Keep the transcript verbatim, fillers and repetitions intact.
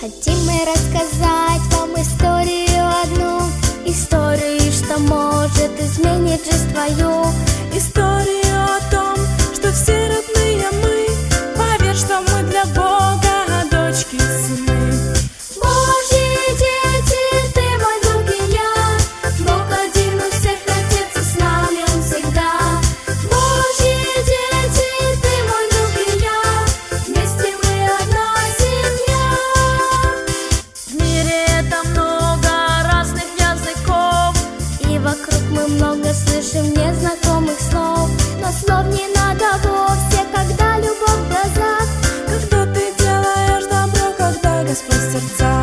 Хотим мы рассказать вам историю одну, историю, что может изменить жизнь твою. Историю о том, что все родные мы. Поверь, что мы для Бога дочки, сыны. Божьи дети, ты мой друг и я. Бог один у всех, Отец, и с нами Он всегда. Божьи дети, ты мой друг и я. Вместе мы одна семья. В мире это много разных языков, И вокруг мы много слышим незнакомых слов. Но слов не надо вовсе, когда любовь в глазах. когда ты делаешь добро, когда Господь в сердцах.